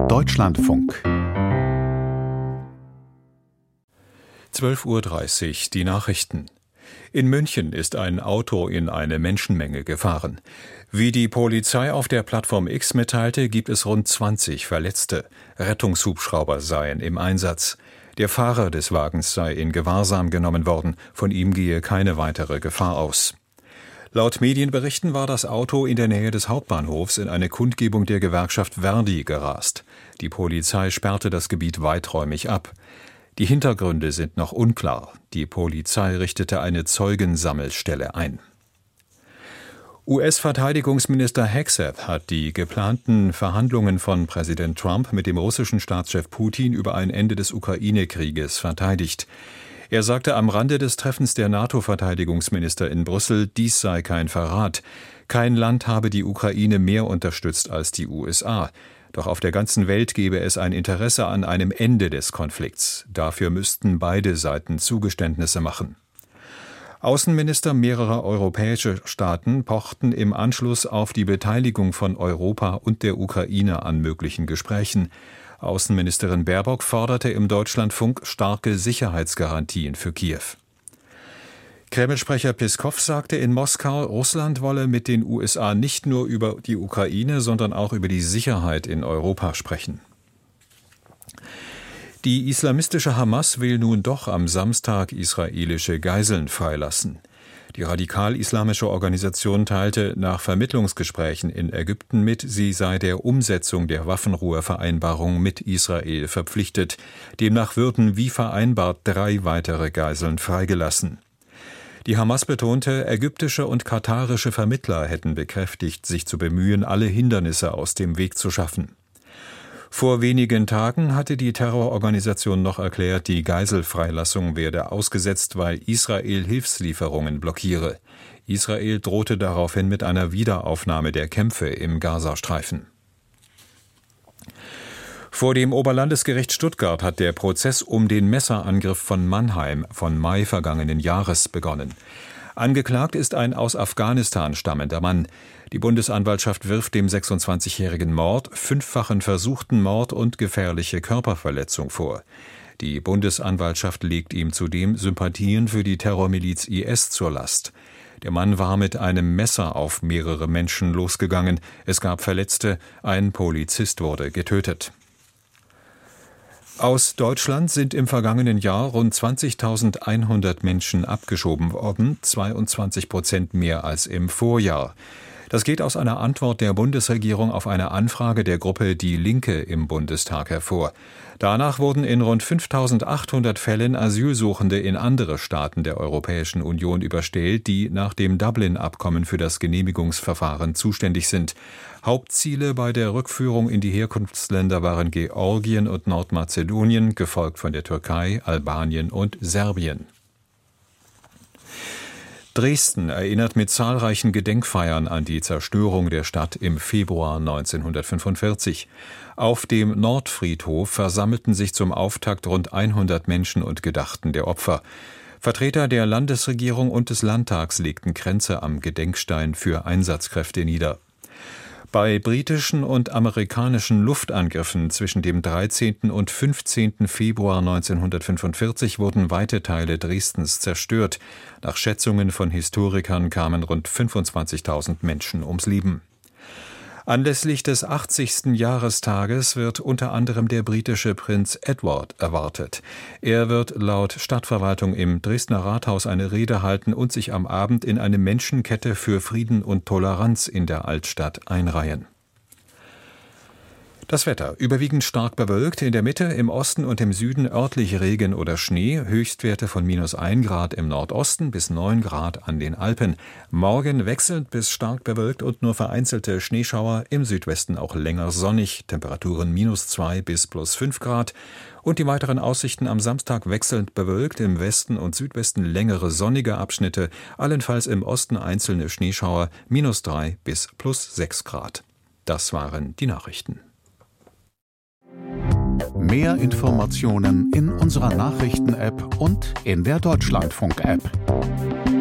Deutschlandfunk 12:30 Uhr, die Nachrichten. In München ist ein Auto in eine Menschenmenge gefahren. Wie die Polizei auf der Plattform X mitteilte, gibt es rund 20 Verletzte. Rettungshubschrauber seien im Einsatz. Der Fahrer des Wagens sei in Gewahrsam genommen worden. Von ihm gehe keine weitere Gefahr aus. Laut Medienberichten war das Auto in der Nähe des Hauptbahnhofs in eine Kundgebung der Gewerkschaft Verdi gerast. Die Polizei sperrte das Gebiet weiträumig ab. Die Hintergründe sind noch unklar. Die Polizei richtete eine Zeugensammelstelle ein. US-Verteidigungsminister Hegseth hat die geplanten Verhandlungen von Präsident Trump mit dem russischen Staatschef Putin über ein Ende des Ukraine-Krieges verteidigt. Er sagte am Rande des Treffens der NATO-Verteidigungsminister in Brüssel, dies sei kein Verrat. Kein Land habe die Ukraine mehr unterstützt als die USA. Doch auf der ganzen Welt gebe es ein Interesse an einem Ende des Konflikts. Dafür müssten beide Seiten Zugeständnisse machen. Außenminister mehrerer europäischer Staaten pochten im Anschluss auf die Beteiligung von Europa und der Ukraine an möglichen Gesprächen. Außenministerin Baerbock forderte im Deutschlandfunk starke Sicherheitsgarantien für Kiew. Kreml-Sprecher Peskow sagte in Moskau, Russland wolle mit den USA nicht nur über die Ukraine, sondern auch über die Sicherheit in Europa sprechen. Die islamistische Hamas will nun doch am Samstag israelische Geiseln freilassen. Die radikal-islamische Organisation teilte nach Vermittlungsgesprächen in Ägypten mit, sie sei der Umsetzung der Waffenruhevereinbarung mit Israel verpflichtet. Demnach würden wie vereinbart 3 weitere Geiseln freigelassen. Die Hamas betonte, ägyptische und katarische Vermittler hätten bekräftigt, sich zu bemühen, alle Hindernisse aus dem Weg zu schaffen. Vor wenigen Tagen hatte die Terrororganisation noch erklärt, die Geiselfreilassung werde ausgesetzt, weil Israel Hilfslieferungen blockiere. Israel drohte daraufhin mit einer Wiederaufnahme der Kämpfe im Gazastreifen. Vor dem Oberlandesgericht Stuttgart hat der Prozess um den Messerangriff von Mannheim von Mai vergangenen Jahres begonnen. Angeklagt ist ein aus Afghanistan stammender Mann. Die Bundesanwaltschaft wirft dem 26-jährigen Mord, 5-fachen versuchten Mord und gefährliche Körperverletzung vor. Die Bundesanwaltschaft legt ihm zudem Sympathien für die Terrormiliz IS zur Last. Der Mann war mit einem Messer auf mehrere Menschen losgegangen. Es gab Verletzte, ein Polizist wurde getötet. Aus Deutschland sind im vergangenen Jahr rund 20.100 Menschen abgeschoben worden, 22% mehr als im Vorjahr. Das geht aus einer Antwort der Bundesregierung auf eine Anfrage der Gruppe Die Linke im Bundestag hervor. Danach wurden in rund 5.800 Fällen Asylsuchende in andere Staaten der Europäischen Union überstellt, die nach dem Dublin-Abkommen für das Genehmigungsverfahren zuständig sind. Hauptziele bei der Rückführung in die Herkunftsländer waren Georgien und Nordmazedonien, gefolgt von der Türkei, Albanien und Serbien. Dresden erinnert mit zahlreichen Gedenkfeiern an die Zerstörung der Stadt im Februar 1945. Auf dem Nordfriedhof versammelten sich zum Auftakt rund 100 Menschen und gedachten der Opfer. Vertreter der Landesregierung und des Landtags legten Kränze am Gedenkstein für Einsatzkräfte nieder. Bei britischen und amerikanischen Luftangriffen zwischen dem 13. und 15. Februar 1945 wurden weite Teile Dresdens zerstört. Nach Schätzungen von Historikern kamen rund 25.000 Menschen ums Leben. Anlässlich des 80. Jahrestages wird unter anderem der britische Prinz Edward erwartet. Er wird laut Stadtverwaltung im Dresdner Rathaus eine Rede halten und sich am Abend in eine Menschenkette für Frieden und Toleranz in der Altstadt einreihen. Das Wetter: überwiegend stark bewölkt, in der Mitte, im Osten und im Süden örtlich Regen oder Schnee, Höchstwerte von -1 Grad im Nordosten bis 9 Grad an den Alpen. Morgen wechselnd bis stark bewölkt und nur vereinzelte Schneeschauer, im Südwesten auch länger sonnig, Temperaturen -2 bis +5 Grad. Und die weiteren Aussichten am Samstag wechselnd bewölkt, im Westen und Südwesten längere sonnige Abschnitte, allenfalls im Osten einzelne Schneeschauer, -3 bis +6 Grad. Das waren die Nachrichten. Mehr Informationen in unserer Nachrichten-App und in der Deutschlandfunk-App.